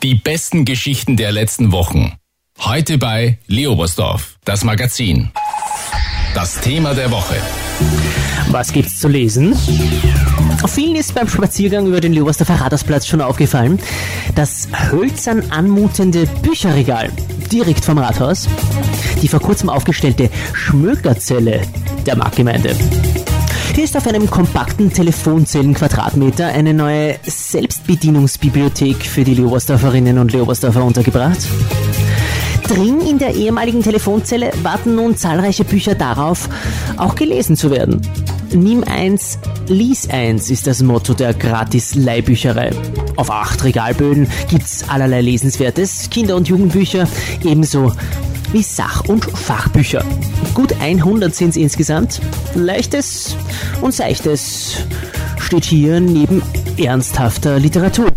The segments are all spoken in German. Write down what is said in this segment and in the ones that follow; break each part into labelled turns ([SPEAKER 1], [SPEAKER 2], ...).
[SPEAKER 1] Die besten Geschichten der letzten Wochen. Heute bei Leobersdorf, das Magazin. Das Thema der Woche.
[SPEAKER 2] Was gibt's zu lesen? Vielen ist beim Spaziergang über den Leobersdorfer Rathausplatz schon aufgefallen, das hölzern anmutende Bücherregal direkt vom Rathaus, die vor kurzem aufgestellte Schmökerzelle der Marktgemeinde. Hier ist auf einem kompakten Telefonzellenquadratmeter eine neue Selbstbedienungsbibliothek für die Leobersdorferinnen und Leobersdorfer untergebracht. Drin in der ehemaligen Telefonzelle warten nun zahlreiche Bücher darauf, auch gelesen zu werden. Nimm eins, lies eins ist das Motto der Gratis-Leihbücherei. Auf 8 Regalböden gibt's allerlei Lesenswertes, Kinder- und Jugendbücher, ebenso wie Sach- und Fachbücher. Gut 100 sind's insgesamt. Leichtes und Seichtes steht hier neben ernsthafter Literatur.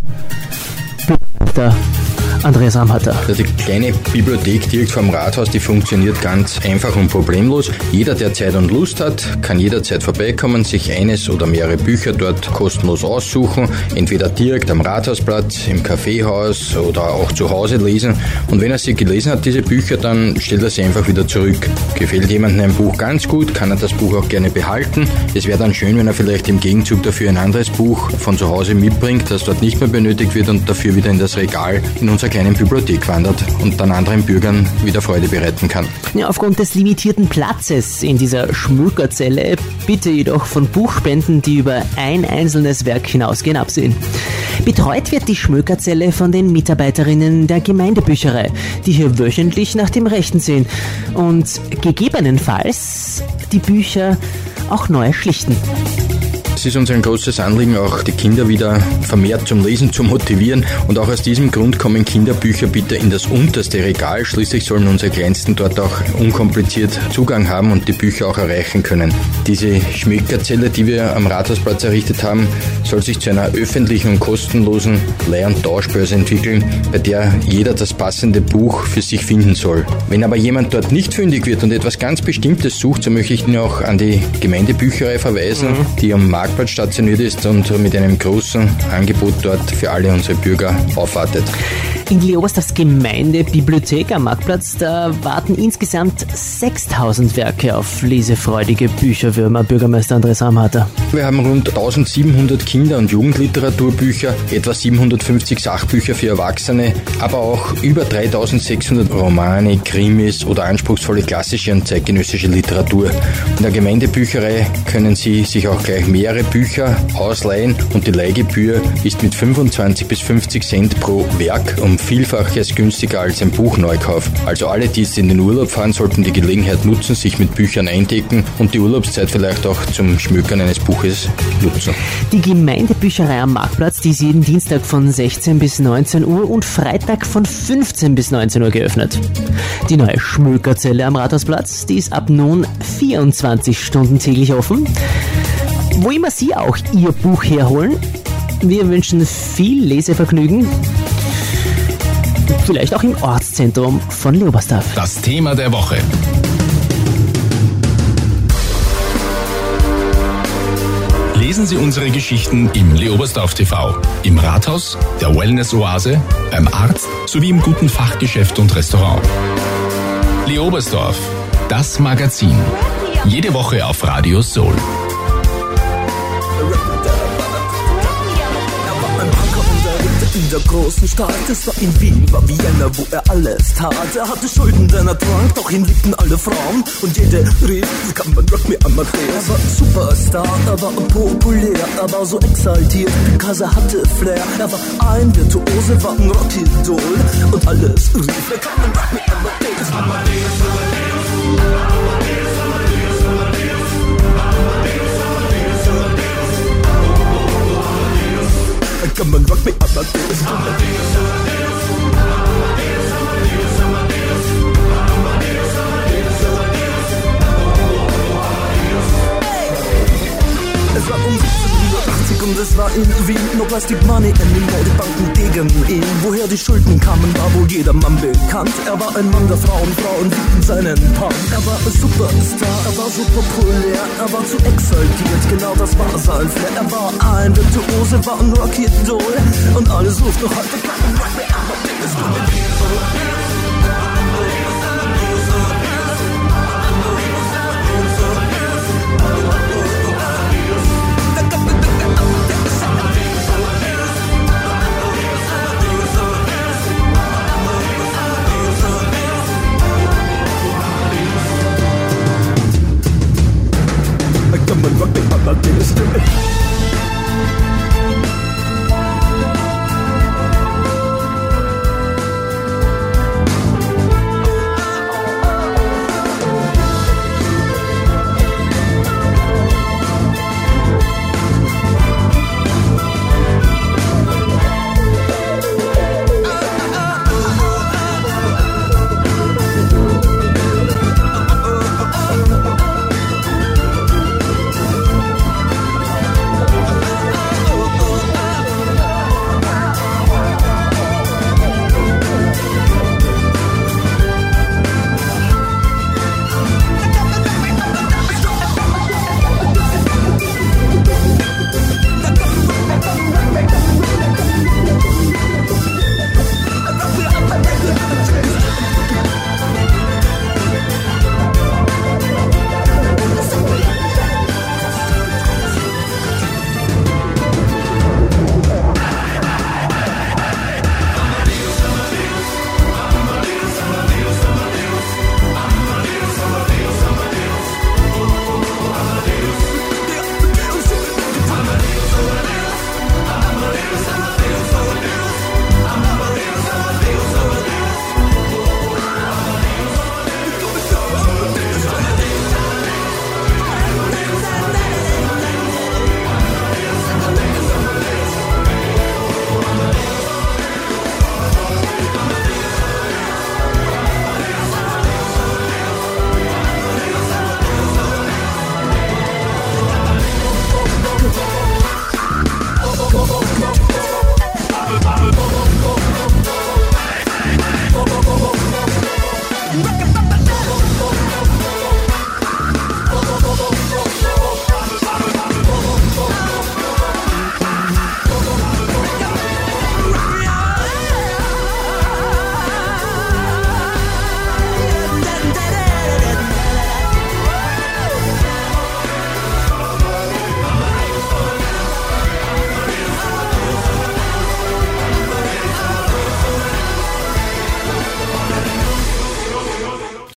[SPEAKER 2] Bürgermeister Andreas Ramhatter.
[SPEAKER 3] Die kleine Bibliothek direkt vom Rathaus, die funktioniert ganz einfach und problemlos. Jeder, der Zeit und Lust hat, kann jederzeit vorbeikommen, sich eines oder mehrere Bücher dort kostenlos aussuchen, entweder direkt am Rathausplatz, im Kaffeehaus oder auch zu Hause lesen. Und wenn er sie gelesen hat, diese Bücher, dann stellt er sie einfach wieder zurück. Gefällt jemandem ein Buch ganz gut, kann er das Buch auch gerne behalten. Es wäre dann schön, wenn er vielleicht im Gegenzug dafür ein anderes Buch von zu Hause mitbringt, das dort nicht mehr benötigt wird und dafür wieder in das Regal in unserer kleinen Bibliothek wandert und dann anderen Bürgern wieder Freude bereiten kann.
[SPEAKER 2] Ja, aufgrund des limitierten Platzes in dieser Schmökerzelle bitte jedoch von Buchspenden, die über ein einzelnes Werk hinausgehen, absehen. Betreut wird die Schmökerzelle von den Mitarbeiterinnen der Gemeindebücherei, die hier wöchentlich nach dem Rechten sehen und gegebenenfalls die Bücher auch neu schlichten.
[SPEAKER 3] Es ist uns ein großes Anliegen, auch die Kinder wieder vermehrt zum Lesen zu motivieren, und auch aus diesem Grund kommen Kinderbücher bitte in das unterste Regal. Schließlich sollen unsere Kleinsten dort auch unkompliziert Zugang haben und die Bücher auch erreichen können. Diese Schmökerzelle, die wir am Rathausplatz errichtet haben, soll sich zu einer öffentlichen und kostenlosen Leih- und Tauschbörse entwickeln, bei der jeder das passende Buch für sich finden soll. Wenn aber jemand dort nicht fündig wird und etwas ganz Bestimmtes sucht, so möchte ich ihn auch an die Gemeindebücherei verweisen, die am Marktplatz stationiert ist und mit einem großen Angebot dort für alle unsere Bürger aufwartet.
[SPEAKER 2] In Leobersdorfs Gemeindebibliothek am Marktplatz, da warten insgesamt 6000 Werke auf lesefreudige Bücherwürmer, Bürgermeister Andreas Ramhatter.
[SPEAKER 3] Wir haben rund 1700 Kinder- und Jugendliteraturbücher, etwa 750 Sachbücher für Erwachsene, aber auch über 3600 Romane, Krimis oder anspruchsvolle klassische und zeitgenössische Literatur. In der Gemeindebücherei können Sie sich auch gleich mehrere Bücher ausleihen und die Leihgebühr ist mit 25 bis 50 Cent pro Werk Vielfaches günstiger als ein Buchneukauf. Also alle, die jetzt in den Urlaub fahren, sollten die Gelegenheit nutzen, sich mit Büchern eindecken und die Urlaubszeit vielleicht auch zum Schmökern eines Buches nutzen.
[SPEAKER 2] Die Gemeindebücherei am Marktplatz, die ist jeden Dienstag von 16 bis 19 Uhr und Freitag von 15 bis 19 Uhr geöffnet. Die neue Schmökerzelle am Rathausplatz, die ist ab nun 24 Stunden täglich offen. Wo immer Sie auch Ihr Buch herholen, wir wünschen viel Lesevergnügen. Vielleicht auch im Ortszentrum von Leobersdorf.
[SPEAKER 1] Das Thema der Woche. Lesen Sie unsere Geschichten im Leobersdorf TV, im Rathaus, der Wellness-Oase, beim Arzt sowie im guten Fachgeschäft und Restaurant. Leobersdorf, das Magazin. Jede Woche auf Radio Soul.
[SPEAKER 4] In der großen Stadt, es war in Wien, war Vienna, wo er alles tat. Er hatte Schulden, denn er trank, doch ihn liebten alle Frauen. Und jede rief, kann man Rock me Amadeus. Er war Superstar, er war populär, er war so exaltiert, because er hatte Flair. Er war ein Virtuose, war ein Rockidol. Und alles rief, kann man Rock me Amadeus. Amadeus, Amadeus, Amadeus, Amadeus, Amadeus, Amadeus, Amadeus, Amadeus. Come on, rock me, Amadeus. Amadeus, Amadeus, Amadeus, Amadeus, Amadeus, Amadeus, Amadeus, Amadeus. Es war um 1780 und es war in Wien. No Plastic Money, in Modebanken gegen ihn. Woher die Schulden kamen, war wohl jedermann bekannt. Er war ein Mann der Frauen, Frauen liebten seinen Punk. Er war ein Superstar, er war so populär, er war zu exaltiert, genau das war sein Flair. Er war ein Virtuose, war ein Rockidol und alles ruft noch heute keinen Rock.